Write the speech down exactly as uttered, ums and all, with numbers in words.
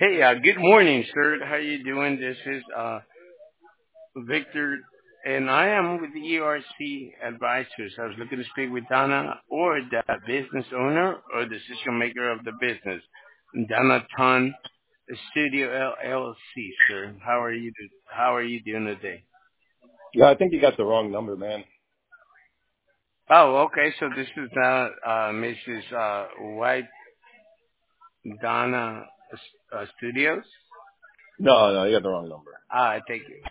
Hey, uh, good morning, sir. How you doing? This is uh, Victor, and I am with the E R C Advisors. I was looking to speak with Donna, or the business owner, or the decision maker of the business, Donna Ton Studio L L C. Sir, how are you? do- How are you doing today? Yeah, I think you got the wrong number, man. Oh, okay. So this is uh, uh, Missus Uh, White Donna uh, Studios. No, no, you got the wrong number. Ah, thank you.